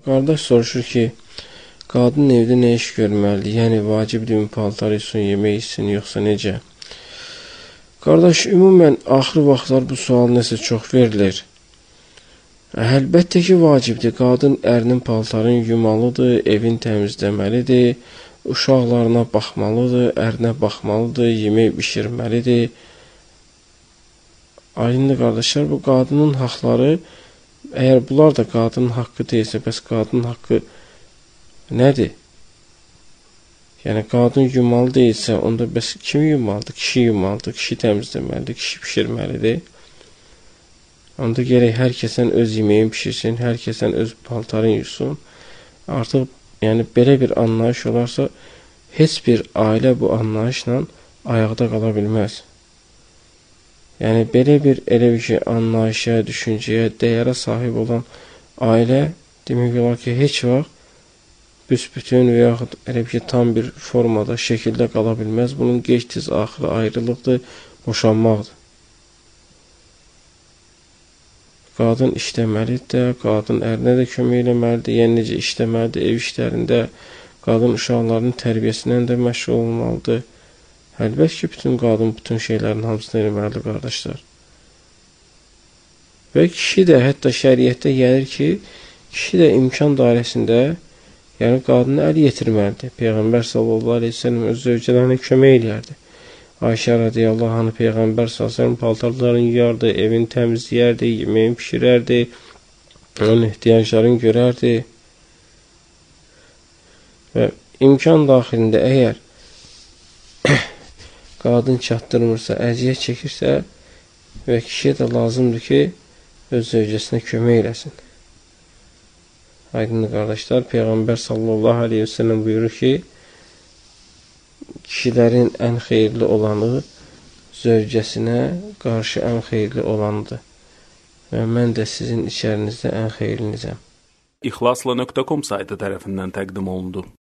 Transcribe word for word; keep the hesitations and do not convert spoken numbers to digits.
Qardaş soruşur ki, qadın evdə nə iş görməlidir? Yəni, vacibdirmi paltar etsin, yemək etsin, yoxsa necə? Qardaş, ümumən, axır vaxtlar bu sual nəsə çox verilir. Əlbəttə ki, vacibdir. Qadın ərinin paltarını yumalıdır, evin təmizləməlidir, uşaqlarına baxmalıdır, ərinə baxmalıdır, yemək bişirməlidir. Aydındır, qardaşlar, bu qadının haqları, əgər bunlar da qadının haqqı deyilsə, bəs qadının haqqı nədir? Yəni, qadın yumalı deyilsə, onda bəs kim yumalıdır? Kişi yumalıdır, kişi təmizləməlidir, kişi pişirməlidir. Onda gərək hər kəsən öz yeməyin pişirsin, hər kəsən öz paltarını yusun. Artıq, yəni, belə bir anlayış olarsa, heç bir ailə bu anlayışla ayaqda qala bilməz. Yəni, belə bir elə bir ki, anlayışa, düşüncəyə, dəyərə sahib olan ailə, demək olar ki, heç vaxt büsbütün və yaxud elə bir ki, tam bir formada, şəkildə qala bilməz. Bunun gec-tez axırı ayrılıqdır, boşanmaqdır. Qadın işləməlidir də, qadın ərinə də kömək eləməlidir, yəni necə işləməlidir, ev işlərində, qadın uşaqlarının tərbiyəsindən də məşğul olmalıdır. Əlbəttə ki, bütün qadın bütün şeylərin hamısını eləməlidir, qardaşlar. Və kişi də, hətta şəriətdə gəlir ki, kişi də imkan dairəsində, yəni qadını əl yetirməlidir. Peyğəmbər sallallahu aleyhi ve sellem öz zövcələrinə kömək eləyərdi. Ayşə radiyallahu anh Peyğəmbər sallallahu aleyhi ve sellem paltarlarını yuyardı, evini təmizləyərdi, yeməyin pişirərdi, onun ehtiyaclarını görərdi. Və imkan daxilində əgər qadın çatdırmırsa, əziyyət çəkirsə və kişiyə də lazımdır ki, öz zövcəsinə kömək eləsin. Aydınlı qardaşlar, Peyğəmbər sallallahu aleyhi ve sellem buyurur ki, kişilərin ən xeyirli olanı zövcəsinə qarşı ən xeyirli olanıdır. Və mən də sizin içərinizdə ən xeyirlinizəm. İxlasla nöqtə com saytı tərəfindən təqdim olundu.